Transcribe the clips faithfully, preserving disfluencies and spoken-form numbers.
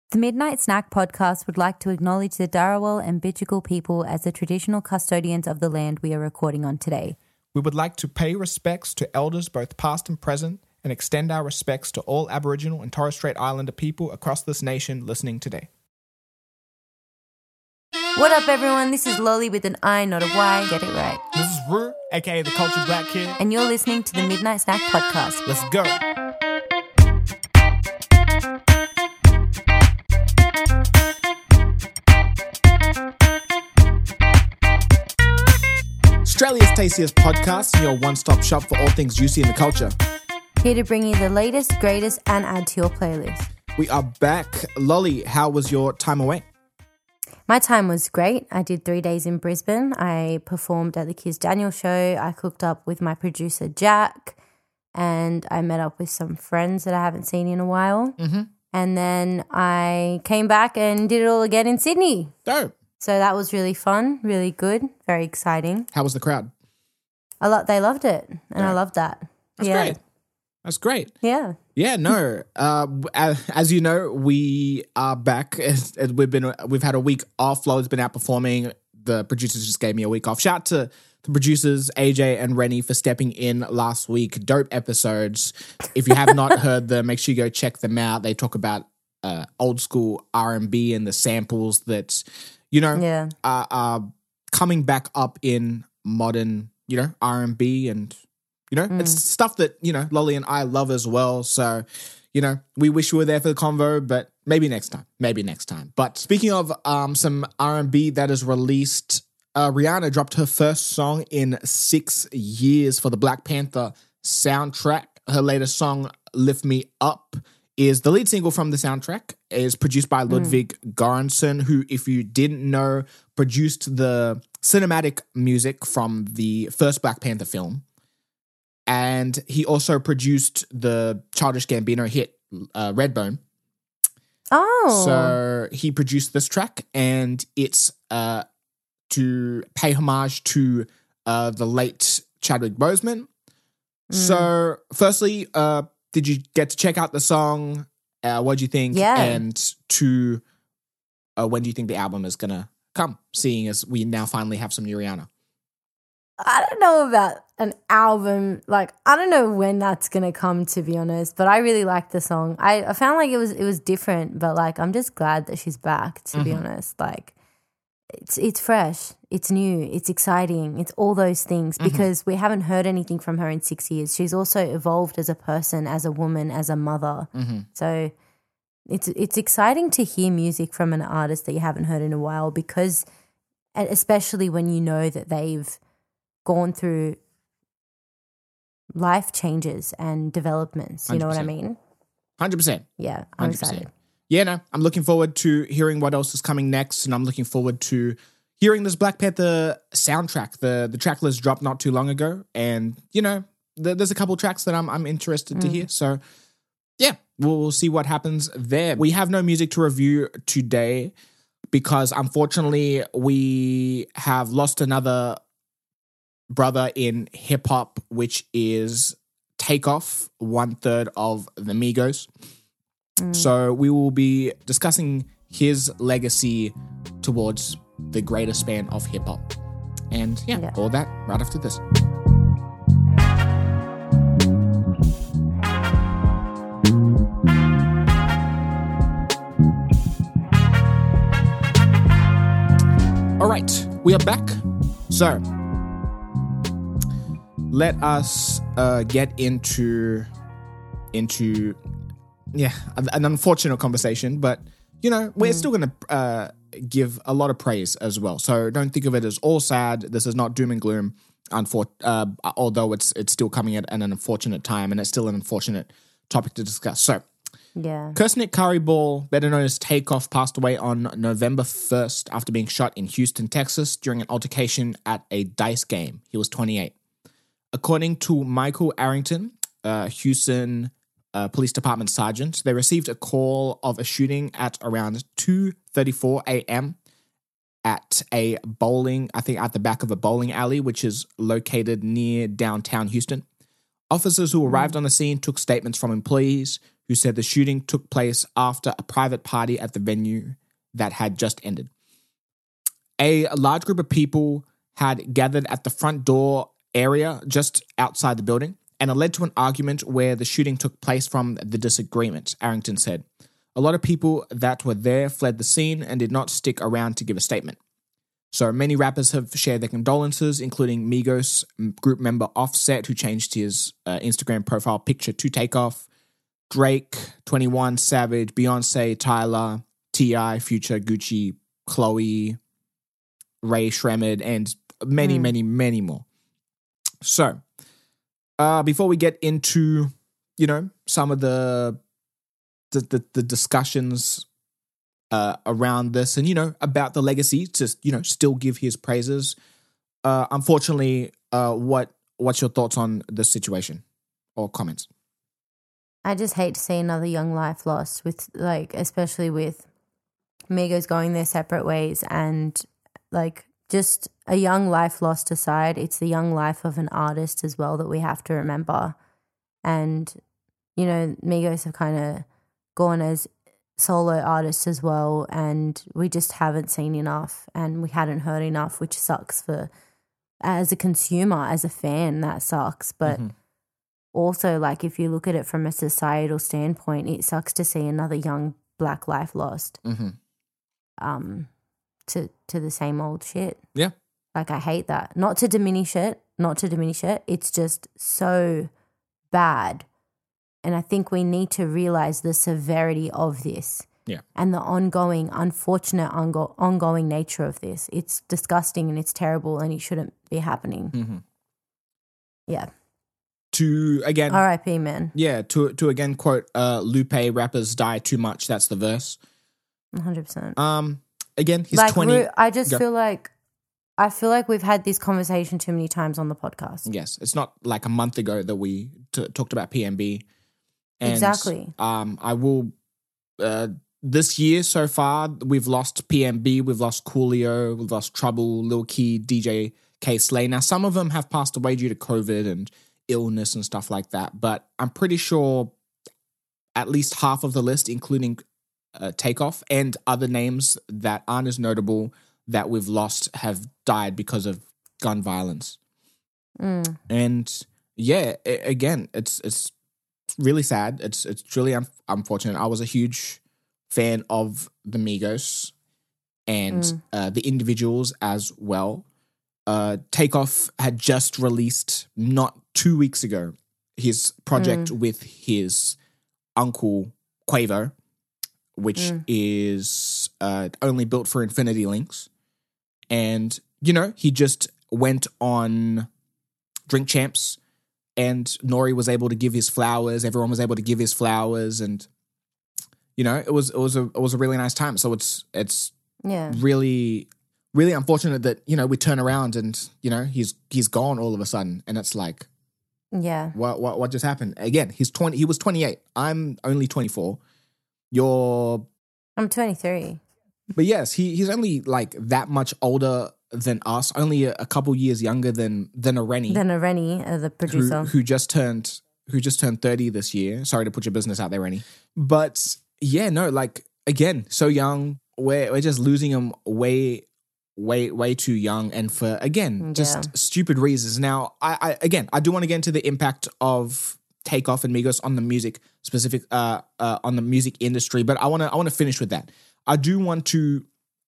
The Midnight Snack podcast would like to acknowledge the Darawal and Bidjigal people as the traditional custodians of the land we are recording on today. We would like to pay respects to elders both past and present and extend our respects to all Aboriginal and Torres Strait Islander people across this nation listening today. What up, everyone? This is Lolly with an I, not a Y. Get it right. This is Rue, aka the Cultured Black Kid. And you're listening to the Midnight Snack podcast. Let's go. Australia's tastiest podcast, your one-stop shop for all things juicy in the culture. Here to bring you the latest, greatest, and add to your playlist. We are back. Lolly, how was your time away? My time was great. I did three days in Brisbane. I performed at the Kiz Daniel show. I cooked up with my producer, Jack, and I met up with some friends that I haven't seen in a while. Mm-hmm. And then I came back and did it all again in Sydney. Dope. So that was really fun, really good, very exciting. How was the crowd? A lot. They loved it, and yeah. I loved that. That's yeah. great. That's great. Yeah. Yeah. No. uh, as you know, we are back. We've been we've had a week off. Flo's been out performing. The producers just gave me a week off. Shout out to the producers A J and Rennie for stepping in last week. Dope episodes. If you have not heard them, make sure you go check them out. They talk about uh, old school R and B and the samples that, you know, yeah. are, are coming back up in modern, you know, R and B and, you know, mm. it's stuff that, you know, Lolly and I love as well. So, you know, we wish we were there for the convo, but maybe next time, maybe next time. But speaking of um, some R and B that is released, uh, Rihanna dropped her first song in six years for the Black Panther soundtrack. Her latest song, Lift Me Up, is the lead single from the soundtrack. It is produced by Ludwig mm. Göransson, who, if you didn't know, produced the cinematic music from the first Black Panther film. And he also produced the Childish Gambino hit, uh, Redbone. Oh. So he produced this track, and it's uh, to pay homage to uh, the late Chadwick Boseman. Mm. So firstly, uh, did you get to check out the song? Uh, what do you think? Yeah. And to uh, when do you think the album is going to come, seeing as we now finally have some new Rihanna? I don't know about an album. Like, I don't know when that's going to come, to be honest, but I really liked the song. I, I found like it was it was different, but like I'm just glad that she's back, to mm-hmm. be honest. Like, it's it's fresh, it's new, it's exciting, it's all those things because mm-hmm. we haven't heard anything from her in six years. She's also evolved as a person, as a woman, as a mother. Mm-hmm. So it's it's exciting to hear music from an artist that you haven't heard in a while, because especially when you know that they've gone through life changes and developments. You know what I mean? one hundred percent. Yeah, I'm excited. Yeah, no, I'm looking forward to hearing what else is coming next, and I'm looking forward to hearing this Black Panther soundtrack. The the track list dropped not too long ago, and, you know, th- there's a couple tracks that I'm I'm interested mm. to hear. So, yeah, we'll, we'll see what happens there. We have no music to review today because, unfortunately, we have lost another brother in hip-hop, which is Takeoff, one-third of the Migos. Mm. So we will be discussing his legacy towards the greater span of hip-hop. And yeah, yeah, all that right after this. All right, we are back. So let us uh, get into into yeah an unfortunate conversation, but you know we're mm. still going to uh, give a lot of praise as well. So don't think of it as all sad. This is not doom and gloom. Unfor- uh, although it's it's still coming at an unfortunate time, and it's still an unfortunate topic to discuss. So yeah, Kirsnick Curryball, better known as Takeoff, passed away on November first after being shot in Houston, Texas, during an altercation at a dice game. He was twenty-eight. According to Michael Arrington, uh, Houston uh, Police Department sergeant, they received a call of a shooting at around two thirty-four a.m. at a bowling, I think at the back of a bowling alley, which is located near downtown Houston. Officers who arrived on the scene took statements from employees who said the shooting took place after a private party at the venue that had just ended. A large group of people had gathered at the front door area just outside the building, and it led to an argument where the shooting took place from the disagreement, Arrington said. A lot of people that were there fled the scene and did not stick around to give a statement. So many rappers have shared their condolences, including Migos group member Offset, who changed his uh, Instagram profile picture to Takeoff, Drake, twenty-one Savage, Beyonce, Tyler, T I, Future, Gucci, Chloe, Ray Shremmerd, and many, mm. many, many more. So, uh, before we get into, you know, some of the the, the, the discussions uh, around this and, you know, about the legacy to, you know, still give his praises, uh, unfortunately, uh, what what's your thoughts on this situation or comments? I just hate to see another young life lost with, like, especially with Migos going their separate ways and, like, just a young life lost aside, it's the young life of an artist as well that we have to remember. And, you know, Migos have kind of gone as solo artists as well, and we just haven't seen enough and we hadn't heard enough, which sucks for, as a consumer, as a fan, that sucks. But mm-hmm. also, like, if you look at it from a societal standpoint, it sucks to see another young black life lost. Mm-hmm. Um. To, to the same old shit. Yeah. Like, I hate that. Not to diminish it, not to diminish it. It's just so bad. And I think we need to realize the severity of this. Yeah. And the ongoing, unfortunate, ongo- ongoing nature of this. It's disgusting and it's terrible and it shouldn't be happening. Mm-hmm. Yeah. To, again... R I P, man. Yeah, to, to again quote, uh, Lupe, rappers die too much. That's the verse. one hundred percent. Um... Again, he's like, twenty. I just Go. feel like I feel like we've had this conversation too many times on the podcast. Yes, it's not like a month ago that we t- talked about P M B. And, exactly. Um, I will. Uh, this year so far, we've lost P M B, we've lost Coolio, we've lost Trouble, Lil Key, D J K Slay. Now, some of them have passed away due to COVID and illness and stuff like that, but I'm pretty sure at least half of the list, including Uh, Takeoff and other names that aren't as notable that we've lost, have died because of gun violence. Mm. And yeah, it, again, it's it's really sad. It's it's truly un- unfortunate. I was a huge fan of the Migos and Mm. uh, the individuals as well. Uh, Takeoff had just released not two weeks ago his project Mm. with his uncle Quavo, which Mm. is uh, only built for Infinity Links. And, you know, he just went on Drink Champs and Nori was able to give his flowers. Everyone was able to give his flowers. And, you know, it was it was a it was a really nice time. So it's it's yeah. really, really unfortunate that, you know, we turn around and, you know, he's he's gone all of a sudden. And it's like, yeah. what what what just happened? Again, he's twenty he was twenty-eight. I'm only twenty-four. You're... I'm twenty-three. But yes, he he's only like that much older than us, only a, a couple years younger than than a Rennie. Than a Rennie, uh, the producer. Who, who just turned who just turned thirty this year. Sorry to put your business out there, Rennie. But yeah, no, like, again, so young. We're, we're just losing him way, way, way too young. And for, again, just Yeah. stupid reasons. Now, I, I again, I do want to get into the impact of Takeoff and Migos on the music specific uh, uh on the music industry, but I want to I want to finish with that. I do want to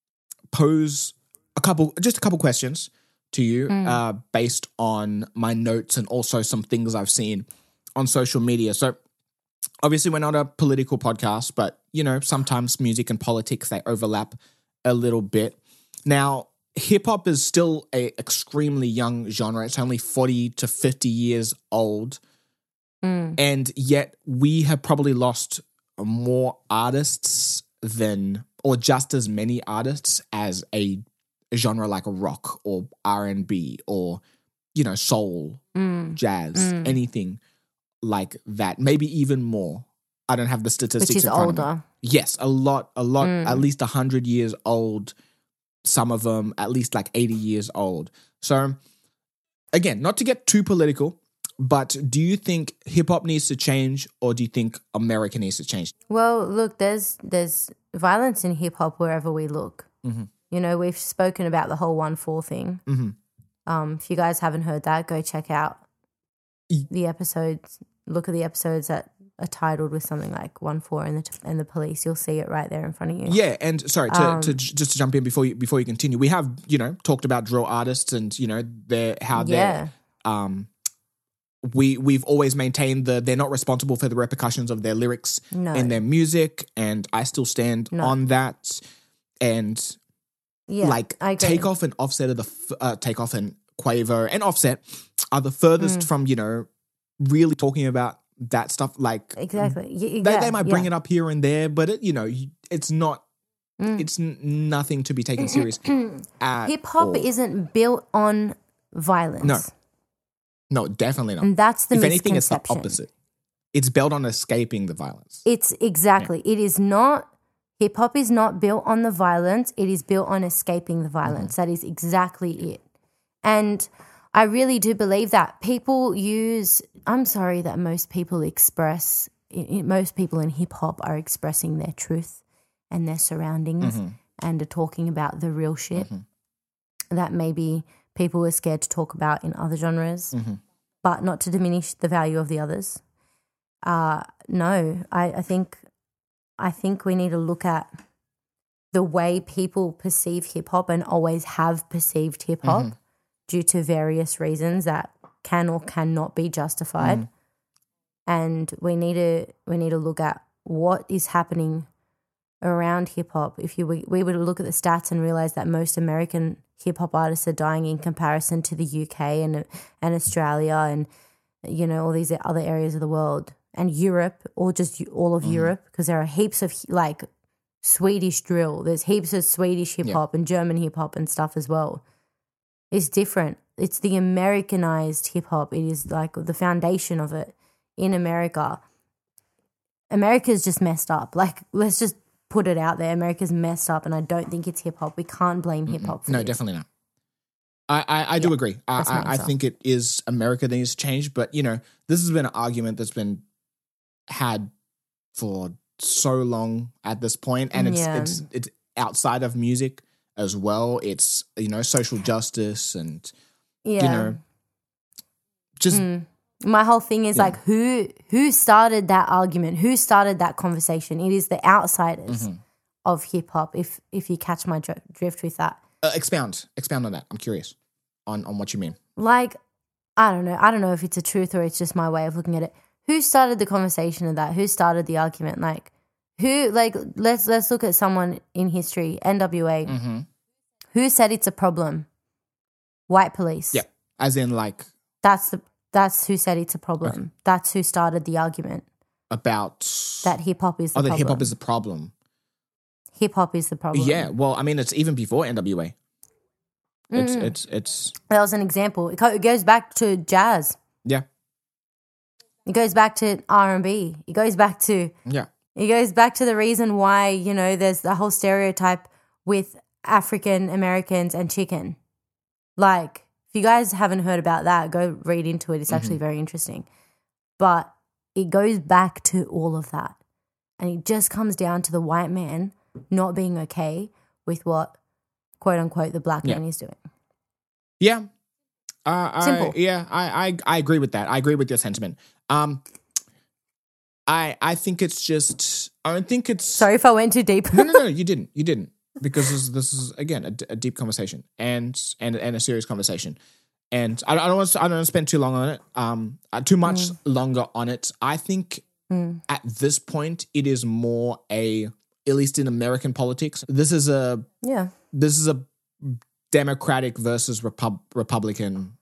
pose a couple just a couple questions to you Mm. uh based on my notes and also some things I've seen on social media. So obviously we're not a political podcast, but you know, sometimes music and politics, they overlap a little bit. Now, hip hop is still a extremely young genre. It's only forty to fifty years old. Mm. And yet we have probably lost more artists than, or just as many artists as a genre like rock or R and B or, you know, soul, Mm. jazz, Mm. anything like that. Maybe even more. I don't have the statistics Which is in front of me. older. Yes, a lot, a lot, Mm. at least one hundred years old. Some of them at least like eighty years old. So, again, not to get too political, But do you think hip hop needs to change, or do you think America needs to change? Well, look, there's there's violence in hip hop wherever we look. Mm-hmm. You know, we've spoken about the whole one four thing. Mm-hmm. Um, if you guys haven't heard that, go check out the episodes. Look at the episodes that are titled with something like one four and the and the police. You'll see it right there in front of you. Yeah, and sorry to, Um, to j- just to jump in before you before you continue. We have you know talked about drill artists and you know their how Yeah. they um we we've always maintained that they're not responsible for the repercussions of their lyrics No. in their music, and I still stand No. on that. And Yeah, like I agree. Takeoff and Offset are the f- uh, Takeoff and Quavo and Offset are the furthest Mm. from you know really talking about that stuff. Like Exactly. Y- they, yeah, they might bring yeah. it up here and there, but it, you know it's not. Mm. It's n- nothing to be taken serious. at Hip hop all. isn't built on violence. No. No, definitely not. And that's the If anything, it's the misconception. opposite. It's built on escaping the violence. It's exactly. It is not. Hip hop is not built on the violence. It is built on escaping the violence. Mm-hmm. That is exactly it. And I really do believe that people use. I'm sorry that most people express. i- i- Most people in hip hop are expressing their truth and their surroundings Mm-hmm. and are talking about the real shit that maybe people were scared to talk about in other genres, Mm-hmm. but not to diminish the value of the others. Uh, no, I, I think I think we need to look at the way people perceive hip hop and always have perceived hip hop Mm-hmm. due to various reasons that can or cannot be justified. Mm. And we need to we need to look at what is happening around hip hop. If you we, we were to look at the stats and realize that most American hip hop artists are dying in comparison to the U K and and Australia and you know all these other areas of the world and Europe or just all of Europe, because there are heaps of like Swedish drill. There's heaps of Swedish hip hop and German hip hop and stuff as well. It's different. It's the Americanized hip hop. It is like the foundation of it in America. America's just messed up. Like, let's just put it out there. America's messed up, and I don't think it's hip hop. We can't blame hip hop for No, this. definitely not. I, I, I do agree. I, that's my I, I answer. think it is America that needs to change, but you know, this has been an argument that's been had for so long at this point, and it's Yeah. it's it's outside of music as well. It's you know social justice and Yeah. you know just Mm. My whole thing is Yeah. like, who who started that argument? Who started that conversation? It is the outsiders Mm-hmm. of hip hop. If if you catch my dr- drift with that, uh, expound expound on that. I'm curious on on what you mean. like, I don't know. I don't know if it's a truth or it's just my way of looking at it. Who started the conversation of that? Who started the argument? Like, who? Like, let's let's look at someone in history. N W A. Mm-hmm. Who said it's a problem? White police. Yeah, as in like That's the that's who said it's a problem. That's who started the argument about that hip hop is the oh that problem. hip hop is the problem. Hip hop is the problem. Yeah, well, I mean, it's even before N W A. It's Mm. it's it's That was an example. It co- it goes back to jazz. yeah It goes back to R and B. It goes back to yeah it goes back to the reason why, you know, there's the whole stereotype with African Americans and chicken. Like, if you guys haven't heard about that, go read into it. It's actually very interesting. But it goes back to all of that. And it just comes down to the white man not being okay with what, quote unquote, the black Yeah. man is doing. yeah. Uh, I, Simple. yeah, I, I I agree with that. I agree with your sentiment. Um, I I think it's just I don't think it's Sorry if I went too deep. no no no you didn't you didn't because this, this is again a, d- a deep conversation and and and a serious conversation. And I, I don't want to, I don't want to spend too long on it. Um, uh, too much longer on it. I think Mm. at this point it is more a at least in American politics. This is a Yeah. this is a Democratic versus Repub- Republican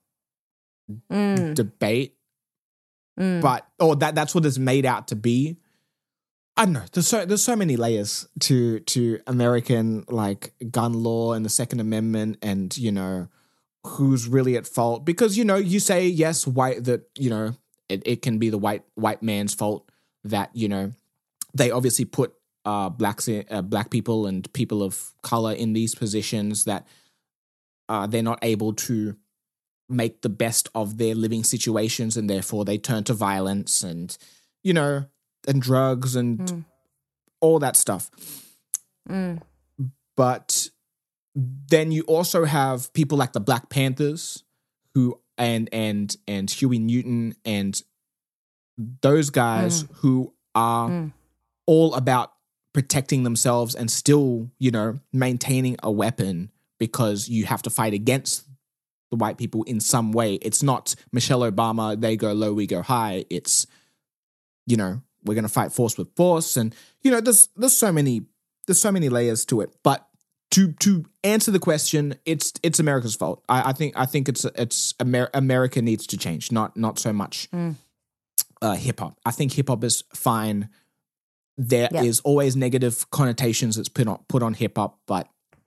Mm. debate, Mm. but or that that's what it's made out to be. I don't know. There's so there's so many layers to to American like gun law and the Second Amendment, and you know who's really at fault because you know you say yes white that you know it, it can be the white white man's fault that you know they obviously put uh blacks in, uh, black people and people of color in these positions that uh they're not able to make the best of their living situations, and therefore they turn to violence and, you know, and drugs and mm. all that stuff. Mm. But then you also have people like the Black Panthers who and and and Huey Newton and those guys mm. who are mm. all about protecting themselves and still, you know, maintaining a weapon because you have to fight against the white people in some way. It's not Michelle Obama, they go low, we go high. It's, you know, we're going to fight force with force. And, you know, there's there's so many there's so many layers to it. But to to answer the question, it's it's America's fault. I, I think I think it's it's Amer- America needs to change, not not so much mm. uh, hip hop. I think hip hop is fine. There yeah. is always negative connotations that's put on put on hip hop, but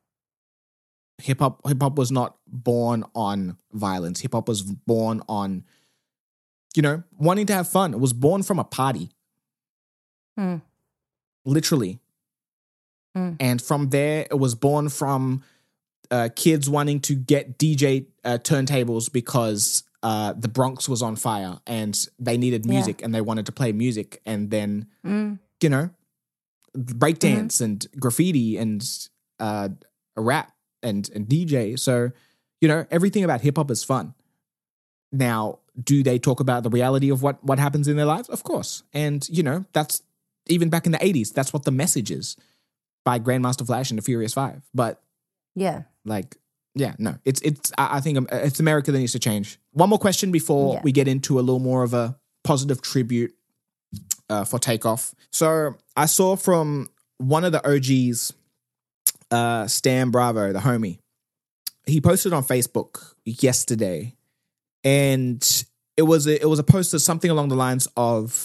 hip hop hip hop was not born on violence. Hip hop was born on, you know, wanting to have fun. It was born from a party, mm. literally. Mm. And from there, it was born from uh, kids wanting to get D J uh, turntables because uh, the Bronx was on fire and they needed music yeah. and they wanted to play music. And then, mm. you know, breakdance mm-hmm. and graffiti and uh, rap and, and D J. So, you know, everything about hip hop is fun. Now, do they talk about the reality of what, what happens in their lives? Of course. And, you know, that's even back in the eighties, that's what the message is. By Grandmaster Flash and the Furious Five. But yeah, like, yeah, no, it's, it's, I think it's America that needs to change. One more question before yeah. we get into a little more of a positive tribute uh, for Takeoff. So I saw from one of the O Gs, uh, Stan Bravo, the homie, he posted on Facebook yesterday and it was a, it was a post of something along the lines of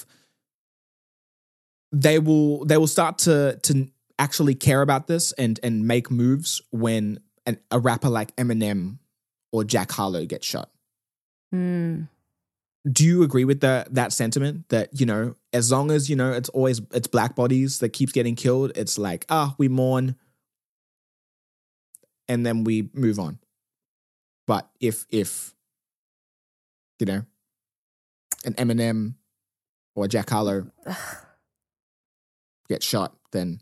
they will, they will start to, to, actually care about this and and make moves when an, a rapper like Eminem or Jack Harlow gets shot. Mm. Do you agree with the, that sentiment that, you know, as long as, you know, it's always, it's black bodies that keeps getting killed, it's like, ah, we mourn and then we move on. But if, if, you know, an Eminem or Jack Harlow gets shot, then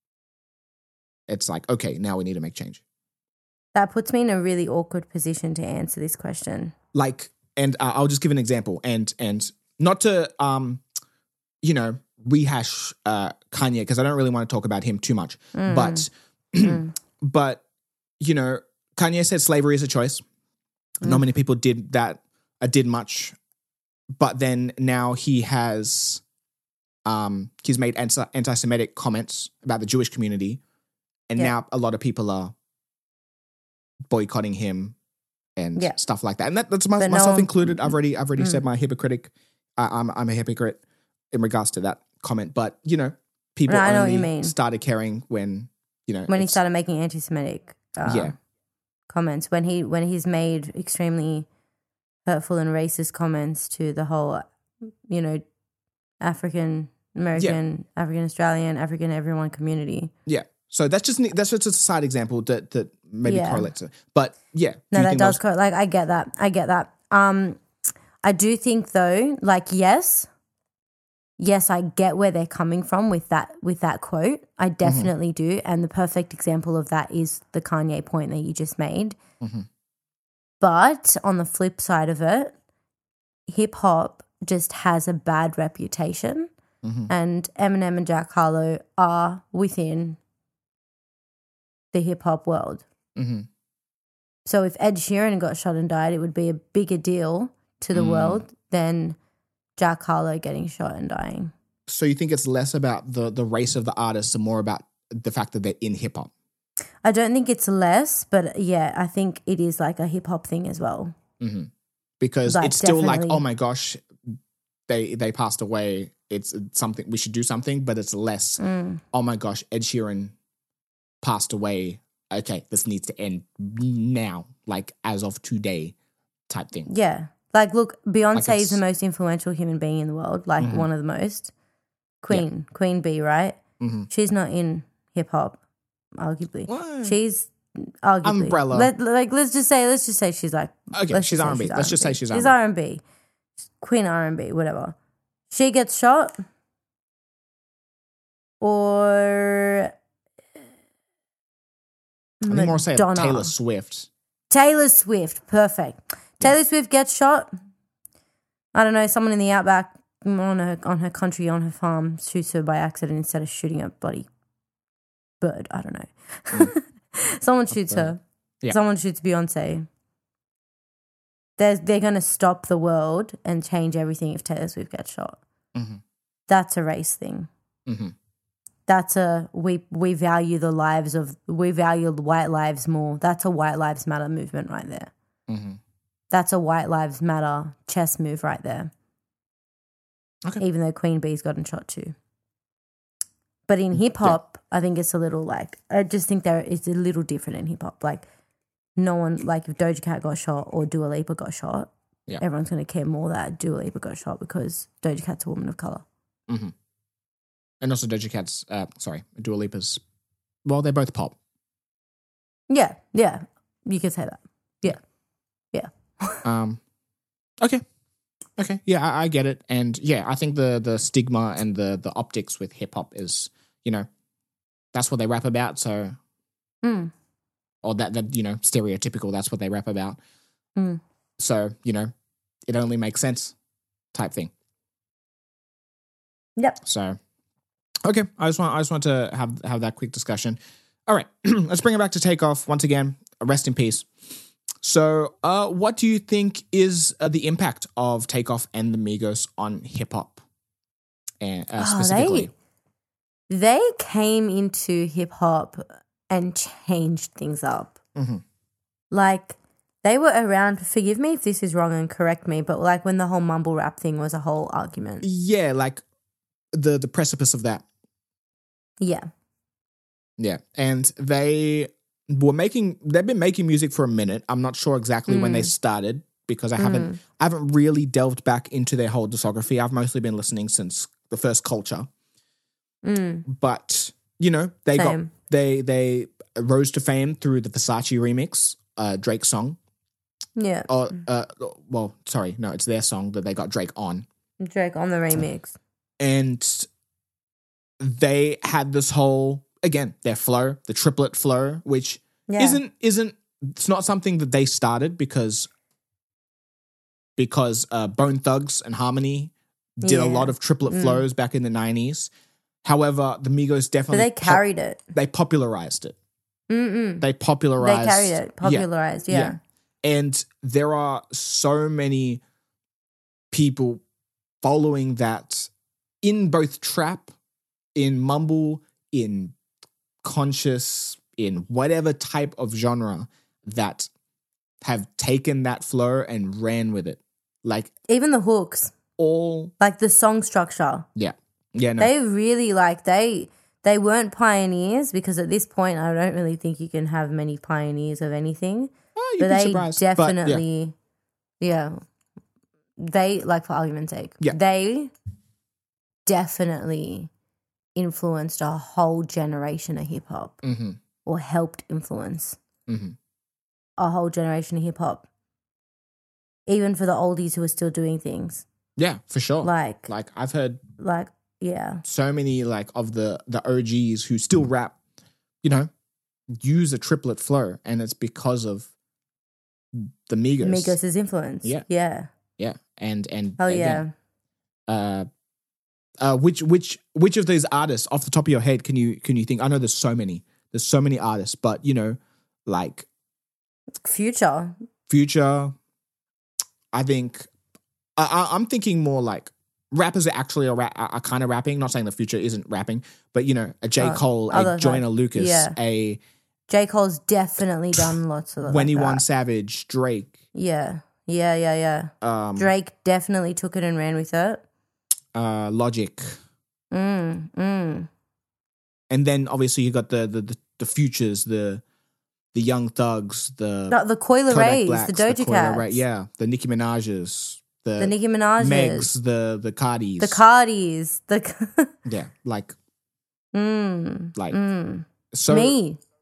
it's like, okay, now we need to make change. That puts me in a really awkward position to answer this question. Like, and uh, I'll just give an example, and and not to, um, you know, rehash uh, Kanye because I don't really want to talk about him too much. Mm. But, mm. but you know, Kanye said slavery is a choice. Mm. Not many people did that. Uh, did much, but then now he has, um, he's made anti- anti-Semitic comments about the Jewish community. And yeah. now a lot of people are boycotting him and yeah. stuff like that. And that, that's my, myself no, included. I've already I've already mm. said my hypocritic. Uh, I'm I'm a hypocrite in regards to that comment. But, you know, people no, I know only what you mean. started caring when, you know. When he started making anti-Semitic uh, yeah. comments. When, he, when he's made extremely hurtful and racist comments to the whole, you know, African American, yeah. African Australian, African everyone community. Yeah. So that's just that's just a side example that that maybe yeah. correlates it. But yeah, no, that does correlate. Like I get that, I get that. Um, I do think though, like yes, yes, I get where they're coming from with that with that quote. I definitely mm-hmm. do, and the perfect example of that is the Kanye point that you just made. Mm-hmm. But on the flip side of it, hip hop just has a bad reputation, mm-hmm. and Eminem and Jack Harlow are within the hip hop world. Mm-hmm. So if Ed Sheeran got shot and died, it would be a bigger deal to the mm. world than Jack Harlow getting shot and dying. So you think it's less about the, the race of the artist and more about the fact that they're in hip hop? I don't think it's less, but yeah, I think it is like a hip hop thing as well. Mm-hmm. Because like, it's still definitely. like, oh my gosh, they they passed away. It's something, we should do something, but it's less, mm. oh my gosh, Ed Sheeran passed away. Okay, this needs to end now, like as of today type thing. Yeah. Like, look, Beyonce like is the most influential human being in the world, like mm-hmm. one of the most. Queen, yeah. Queen Bee, right? Mm-hmm. She's not in hip hop, arguably. What? She's arguably. Umbrella. Let, like let's just say let's just say she's like Okay, let's she's just say R and B. Let's just say she's she's R R and B. Queen R and B, whatever. She gets shot, or I think more say Madonna. Taylor Swift. Taylor Swift, perfect. Taylor Swift gets shot. I don't know, someone in the outback on her on her country, on her farm, shoots her by accident instead of shooting a bloody bird. I don't know. Mm. Someone shoots her. Yeah. Someone shoots Beyonce. They're, they're going to stop the world and change everything if Taylor Swift gets shot. Mm-hmm. That's a race thing. Mm-hmm. That's a, we, we value the lives of, we value white lives more. That's a White Lives Matter movement right there. Mm-hmm. That's a White Lives Matter chess move right there. Okay. Even though Queen Bee's gotten shot too. But in hip hop, yeah. I think it's a little like, I just think there it's a little different in hip hop. Like, no one, like if Doja Cat got shot or Dua Lipa got shot, yeah. everyone's going to care more that Dua Lipa got shot because Doja Cat's a woman of color. Mm-hmm. And also Doja Cat's, uh, sorry, Dua Lipa's, well, they're both pop. Yeah, yeah. You could say that. Yeah, yeah. um, okay. Okay, yeah, I, I get it. And yeah, I think the the stigma and the, the optics with hip-hop is, you know, that's what they rap about, so... Mm. Or that, that, you know, stereotypical, that's what they rap about. Mm. So, you know, it only makes sense type thing. Yep. So, okay, I just want I just want to have have that quick discussion. All right, let's bring it back to Takeoff once again. Rest in peace. So, uh, what do you think is uh, the impact of Takeoff and the Migos on hip hop, and uh, specifically? Oh, they, they came into hip hop and changed things up. Mm-hmm. Like, they were around, forgive me if this is wrong and correct me, but like when the whole mumble rap thing was a whole argument. Yeah, like the the precipice of that. Yeah. Yeah, and they were making, they've been making music for a minute. I'm not sure exactly mm. when they started because I haven't, mm. I haven't really delved back into their whole discography. I've mostly been listening since the first Culture. Mm. But, you know, they Same. got, they, they rose to fame through the Versace remix, uh, Drake's song. Yeah. Or, uh, well, sorry, no, it's their song that they got Drake on. Drake on the remix. And they had this whole, again, their flow, the triplet flow, which yeah. isn't, isn't, it's not something that they started because, because uh, Bone Thugs and Harmony did yeah. a lot of triplet mm. flows back in the nineties. However, the Migos definitely... But they carried pop- it. They popularized it. Mm-mm. They popularized... They carried it. Popularized, yeah. yeah. yeah. And there are so many people following that in both trap, in mumble, in conscious, in whatever type of genre that have taken that flow and ran with it. Like... Even the hooks. All... Like the song structure. Yeah. Yeah, no. They really, like, they they weren't pioneers because at this point I don't really think you can have many pioneers of anything. Oh, you'd but be they surprised. definitely, but, yeah. yeah, they, like, for argument's sake, yeah. they definitely influenced a whole generation of hip-hop mm-hmm. or helped influence mm-hmm. a whole generation of hip-hop, even for the oldies who are still doing things. Yeah, for sure. Like, like I've heard... Like... Yeah. So many like of the, the O Gs who still rap, you know, use a triplet flow, and it's because of the Migos. Migos' influence. Yeah. Yeah. Yeah. And and oh again, yeah. Uh uh which which which of these artists off the top of your head can you can you think? I know there's so many. There's so many artists, but you know, like Future. Future. I think I, I I'm thinking more like rappers are actually a rap, are kind of rapping. Not saying the Future isn't rapping, but you know, a J. Oh, Cole, a Joyner Lucas, yeah. a J. Cole's definitely done lots of twenty-one like Savage, Drake. Yeah, yeah, yeah, yeah. Um, Drake definitely took it and ran with it. Uh, Logic. Mm, mm. And then obviously you got the the the, the Futures, the the Young Thugs, the no, the Coil Rays, the Doja Cats, Ray, yeah, the Nicki Minaj's. The, the Nicki Minaj's. Megs, the, the Cardis. The Cardis. The yeah, like... Mm, like mm. so Me.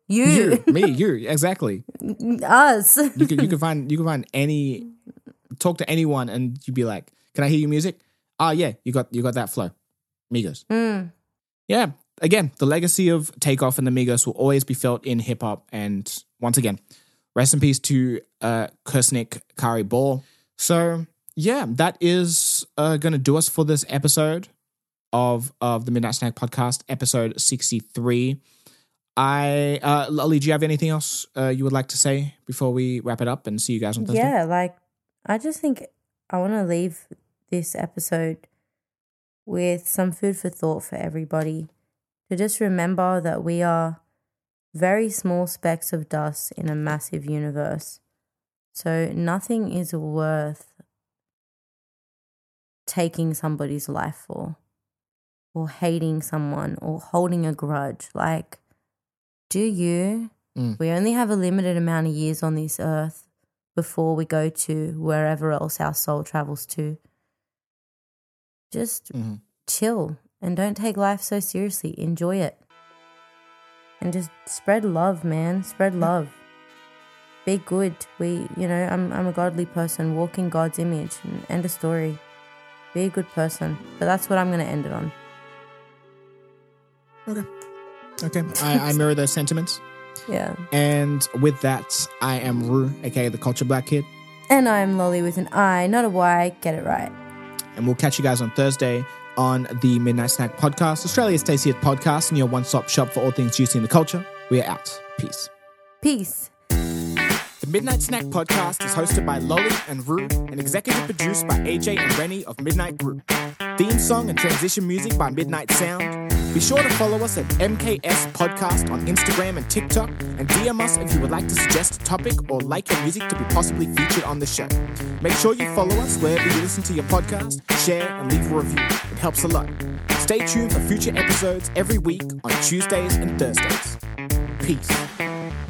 You. You, me, you, exactly. Us. You can you can find you can find any talk to anyone and you'd be like, "Can I hear your music?" Oh yeah, you got you got that flow. Migos. Mm. Yeah. Again, the legacy of Takeoff and the Migos will always be felt in hip hop. And once again, rest in peace to uh, Kursnik Kari Ball. So yeah, that is uh, going to do us for this episode of of the Midnight Snack Podcast, episode sixty-three. I uh, Lolly, do you have anything else uh, you would like to say before we wrap it up and see you guys on Thursday? Yeah, like I just think I want to leave this episode with some food for thought for everybody. To just remember that we are very small specks of dust in a massive universe. So nothing is worth taking somebody's life for, or hating someone, or holding a grudge. Like, do you? Mm. We only have a limited amount of years on this earth before we go to wherever else our soul travels to. Just mm-hmm. chill. And don't take life so seriously. Enjoy it. And just spread love, man. Spread love. Be good. We, you know, I'm I'm a godly person. Walk in God's image. And end of story. Be a good person. But that's what I'm going to end it on. Okay. Okay. I, I mirror those sentiments. Yeah. And with that, I am Rue, aka the Culture Black Kid. And I'm Lolly with an I, not a Y. Get it right. And we'll catch you guys on Thursday on the Midnight Snack Podcast, Australia's tastiest podcast and your one-stop shop for all things juicy in the culture. We are out. Peace. Peace. The Midnight Snack Podcast is hosted by Lolly and Rue and executive produced by A J and Rennie of Midnight Group. Theme song and transition music by Midnight Sound. Be sure to follow us at M K S Podcast on Instagram and TikTok and D M us if you would like to suggest a topic or like your music to be possibly featured on the show. Make sure you follow us wherever you listen to your podcast, share and leave a review. It helps a lot. Stay tuned for future episodes every week on Tuesdays and Thursdays. Peace.